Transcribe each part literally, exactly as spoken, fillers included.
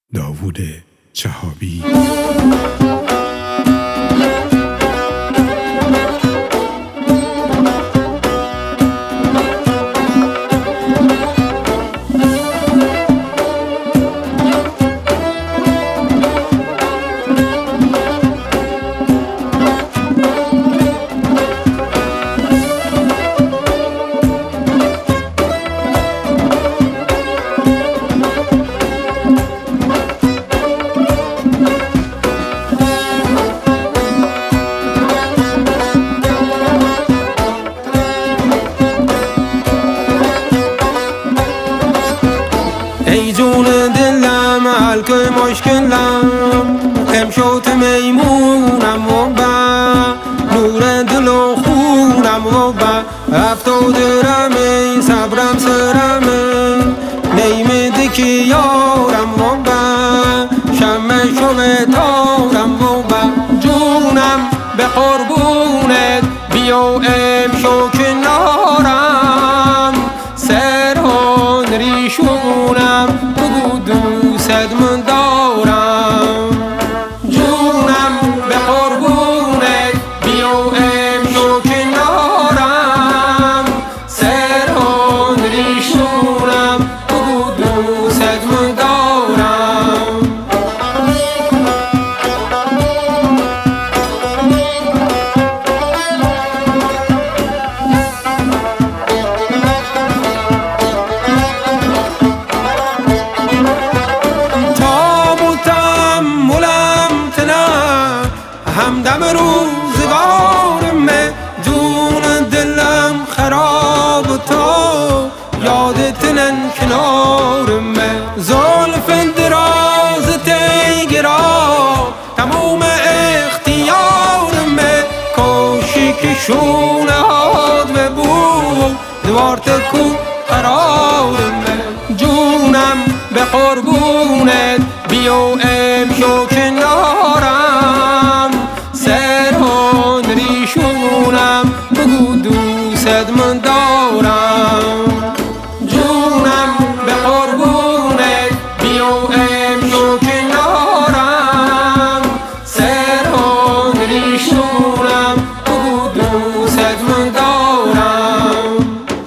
داوود چهابی. ای جون دلم حلق مشکلم امشوت میمونم و با نور دل و خونم و با افتاد رمه صبرم سرمه نیمده که یارم و با شمه شوه تارم و با جونم به قربونت بیا امشو کنارم سران ریشونم بگو دوست من دارم جونم به قربونت بیا امشو کنارم سران ریشونم بگو دوست من دارم همدم روزگارمه جون دلم خراب تا یادت نن کنارمه زلف دراز تیگرا تموم اختیارمه کوشی که شونه هاد به بود دوار تکو قرارمه جونم به قربونت بیا امشو کنارم سران ریشونم بگو دوست من دارم جونم به قربونت بیا امشو کنارم سران ریشونم بگو دوست من دارم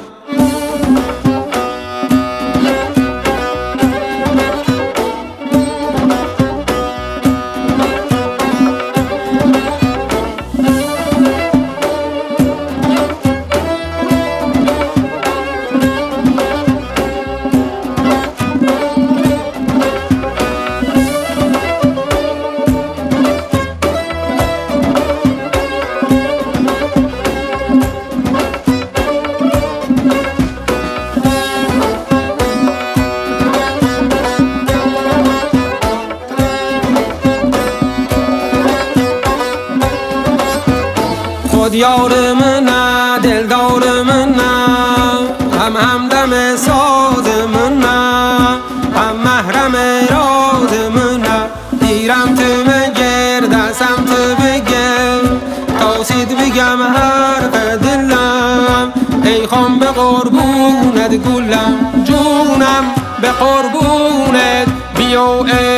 خود یار منه دلدار منه هم همدم ساز منه هم محرم راز منه دیرم تو بگر دستم تو بگر تاسید بگم حرف دلم ای خان به قربونت گلم جونم به قربونت بیا